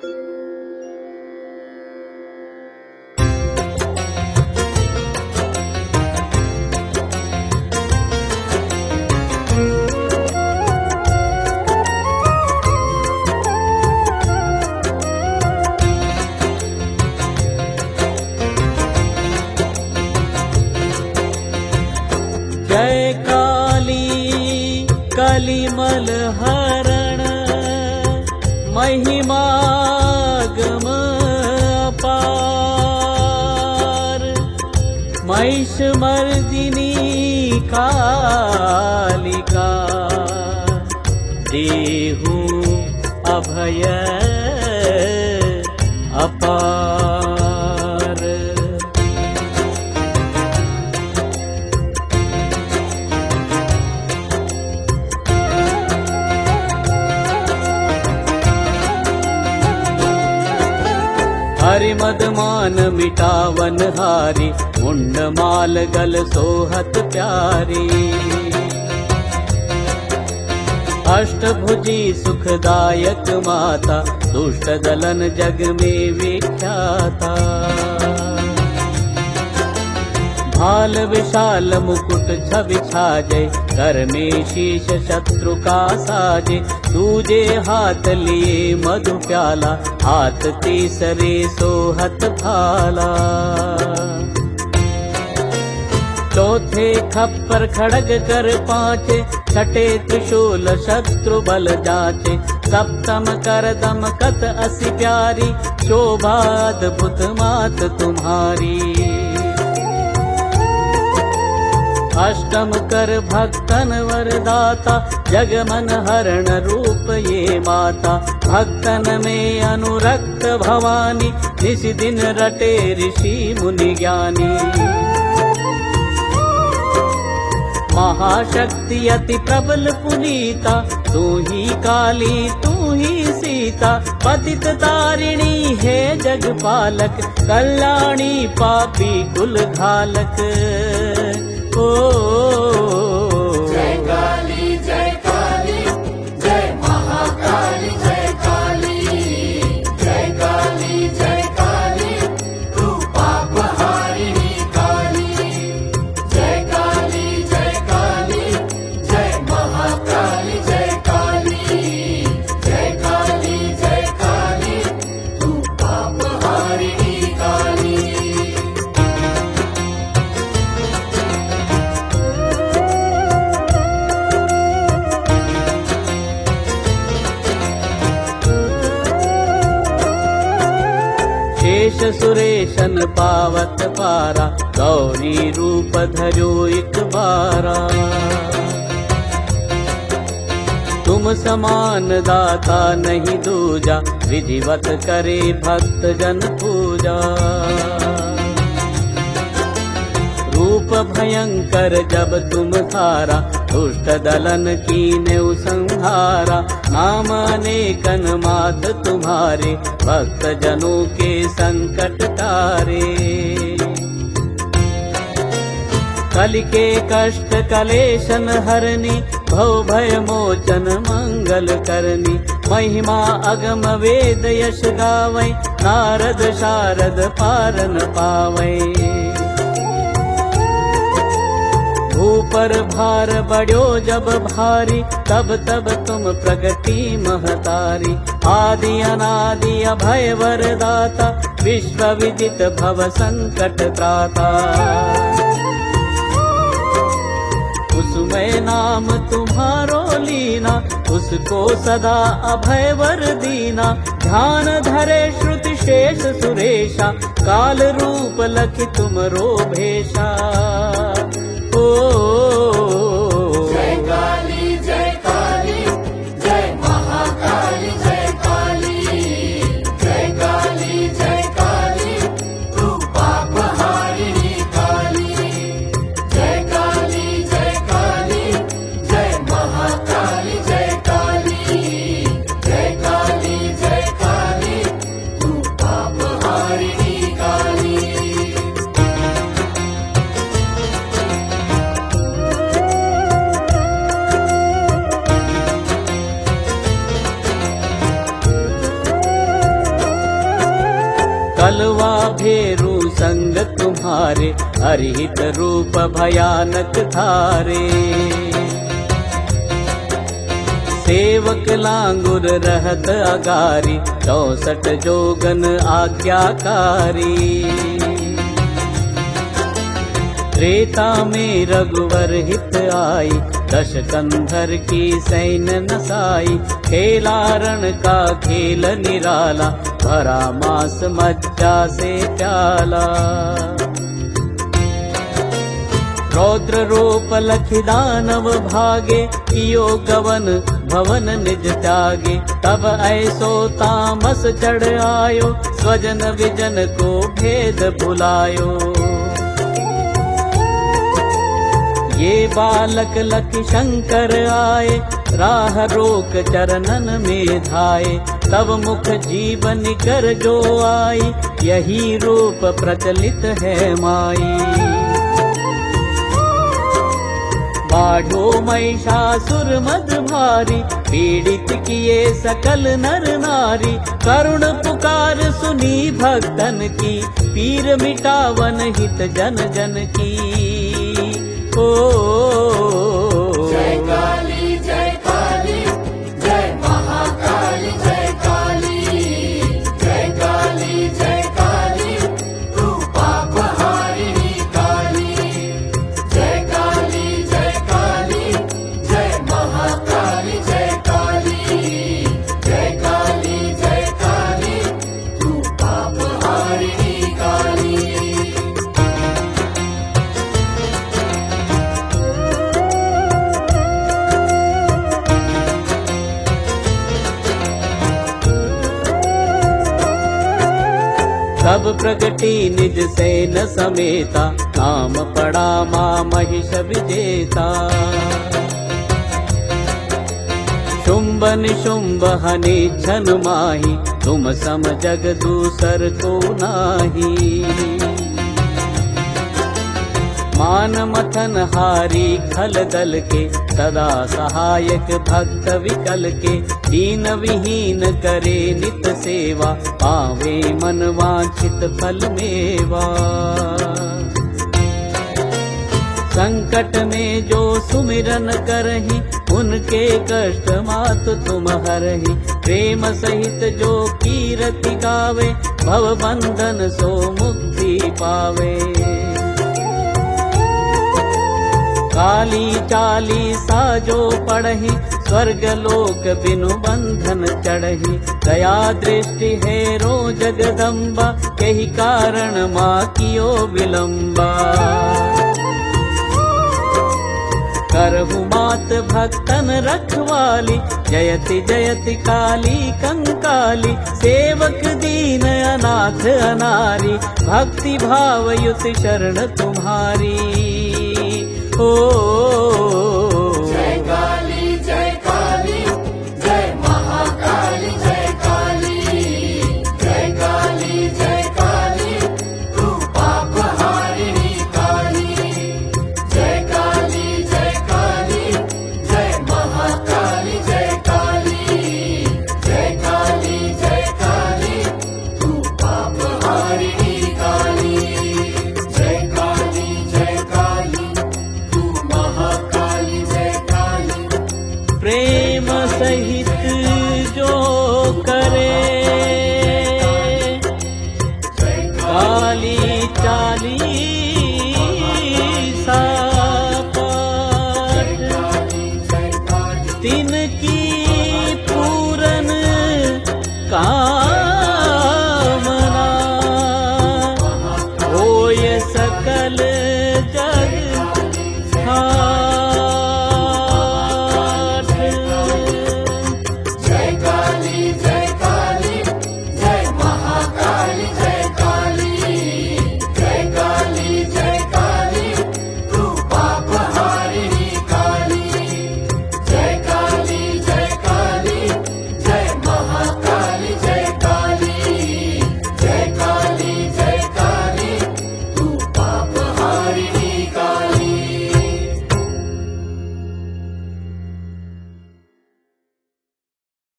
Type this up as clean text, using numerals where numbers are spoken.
जय काली कलिमल हरण महिमा गम अपार। महिष मर्दिनी कालिका देहु अभय अपार। हरि मदमान मिटावन हारी मुंड माल गल सोहत प्यारी। अष्टभुजी सुखदायक माता दुष्ट दलन जग में विख्याता। भाल विशाल मुकुट छवि छाजे कर में शीश शत्रु का साजे। दूजे हाथ लिए मधु प्याला हाथ तीसरे सोहत भाला। चौथे खप्पर खड़ग कर पांचे छठे त्रिशूल शत्रु बल जाचे। सप्तम कर दम कत असी प्यारी शोभा अद्भुत मात तुम्हारी। अष्टम कर भक्तन वरदाता जग मन हरण रूप ये माता। भक्तन में अनुरक्त भवानी निस दिन रटे ऋषि मुनि ज्ञानी। महाशक्ति अति प्रबल पुनीता तू ही काली तू ही सीता। पतित तारिणी है जगपालक कल्याणी पापी कुल घालक। ओ जय काली जय काली जय महाकाली जय काली। जय काली जय काली तू पाप हारिणी काली। जय काली जय महाकाली जय काली। जय काली तू पाप हारिणी काली। शेष सुरेशन पावत पारा गौरी रूप धरो एक बारा। तुम समान दाता नहीं दूजा विधिवत करे भक्त जन पूजा। रूप भयंकर जब तुम थारा दुष्ट दलन कीन्यु संहारा। नाम अनेकन मात तुम्हारे भक्त जनों के संकट तारे। कलि के कष्ट कलेशन हरनी भव भय मोचन मंगल करनी। महिमा अगम वेद यश गावै नारद शारद पारन पावै। ऊपर भार बढ़्यो जब भारी तब तब तुम प्रगति महतारी। आदि अनादि अभय वरदाता विश्व विदित भव संकट त्राता। उसमें नाम तुम्हारो लीना उसको सदा अभय वर दीना। ध्यान धरे श्रुति शेष सुरेशा काल रूप लखि तुमरो भेषा। जय काली जय महाकाली जय काली। जय काली तू पाप हारिणी काली। जय काली जय महाकाली जय काली। जय काली तू पाप हारिणी काली। भेरू संग तुम्हारे, अरहित रूप भयानक धारे। सेवक लांगुर रहत अगारी, 64 जोगन आज्ञाकारी। त्रेता में रघुवर हित आई, 10 कंधर की सैन्य नसाई। खेला रण का खेल निराला, भरा मास मज्जा से प्याला। रौद्र रूप लखि दानव भागे, कियो गवन भवन निज त्यागे। तब ऐसो तामस चढ़ आयो, स्वजन विजन को भेद भुलायो। ये बालक लखि शंकर आए, राह रोक चरणन में धाये। तब मुख जीवन कर जो आई, यही रूप प्रचलित है माई। बाढ़ो महिषासुर मद भारी, पीड़ित किए सकल नर नारी। करुण पुकार सुनी भक्तन की, पीर मिटावन हित जन जन की। ओ जय काली जय काली, जय महाकाली जय काली। जय काली जय काली, तू पाप हारिणी काली। जय काली जय काली, जय महाकाली जय काली। जय काली जय काली, तू पाप हारिणी काली। तब प्रगति निज सेन समेता, नाम पड़ा मां महिष विजेता। शुंभ निशुंभ हनि छन माही, तुम सम जग दूसर को नाही। मान मथन हारी खल दल के, सदा सहायक भक्त विकल के। दीन विहीन करे नित सेवा, पावे मन वांछित फल मेवा। संकट में जो सुमिरन करहि, उनके कष्ट मात तुम हरहि। प्रेम सहित जो कीरति गावे, भव बंधन सो मुक्ति पावे। काली चालीसा जो पढ़हि, स्वर्ग लोक बिनु बंधन चढ़हि। दया दृष्टि है रो जगदम्बा, यही कारण माँ कियो विलंबा। करहु मात भक्तन रखवाली, जयति जयति काली कंकाली। सेवक दीन अनाथ अनारी, भक्ति भाव युत शरण तुम्हारी। ओ जय काली जय काली, जय महाकाली जय काली। जय काली जय काली, तू पाप हारिणी काली। जय काली जय काली, जय महाकाली जय काली। जय काली जय काली, तू पाप हारिणी काली। जय काली जय काली, तू महाकाली जय काली। प्रेम सहित जो करे, काली चाली